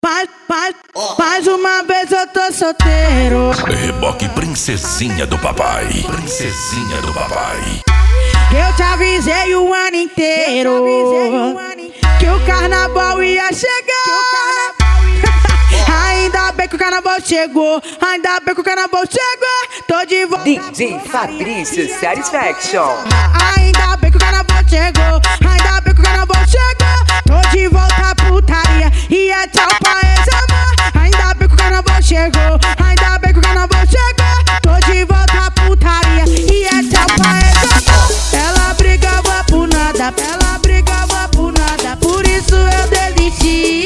Mais uma vez eu tô solteiro. Reboque princesinha do papai. Princesinha do papai. Eu te avisei o ano inteiro que o carnaval ia chegar. Ainda bem que o carnaval chegou. Ainda bem que o carnaval chegou. Tô de volta. DJ Fabrício Satisfaction. Ainda bem que o carnaval chegou. Ainda bem que o carnaval chegou. Tô de volta à putaria. E é tchau pra ex-amor. Ainda bem que o carnaval chegou. Ainda bem que o carnaval chegou. Tô de volta à putaria. E é tchau pra ex-amor. Ela brigava por nada. Ela brigava por nada. Por isso eu desisti.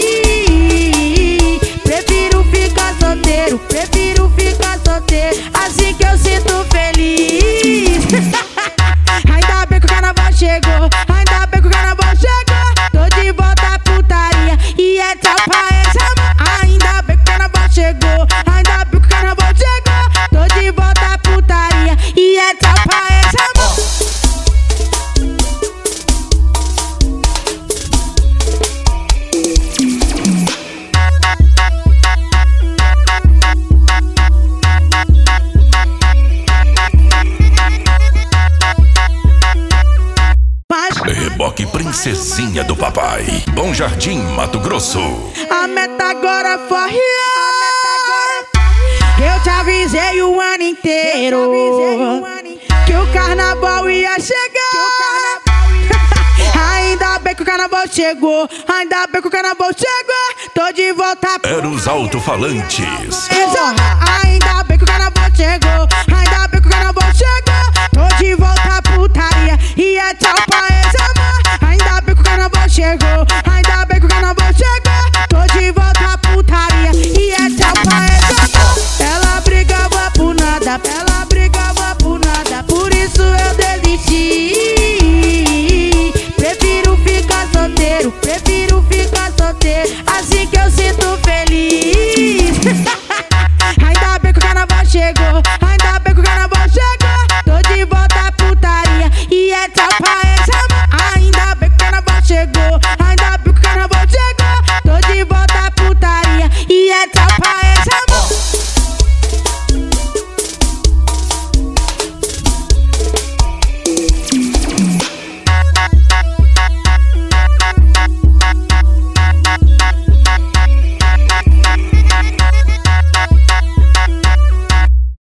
Prefiro ficar solteiro. Prefiro ficar solteiro. Assim que eu sinto feliz. Ainda bem que o carnaval chegou. Ainda bem que o carnaval chegou. Tô de volta à putaria. E é tchau pra ex-amor. Ainda bem que o carnaval chegou. Ainda bem que o carnaval chegou. Tô de volta à putaria. E é tchau pra ex-amor. Reboque princesinha do papai. Bom Jardim, Mato Grosso. A meta agora foi eu te avisei o ano inteiro que o carnaval ia chegar. Ainda bem que o carnaval chegou. Ainda bem que o carnaval chegou. Tô de volta. Era os alto-falantes. Ainda bem que o carnaval chegou. Ainda bem que o carnaval chegou. Tô de volta à putaria. E é tchau pra ex-amor. Ainda bem que o carnaval chegou.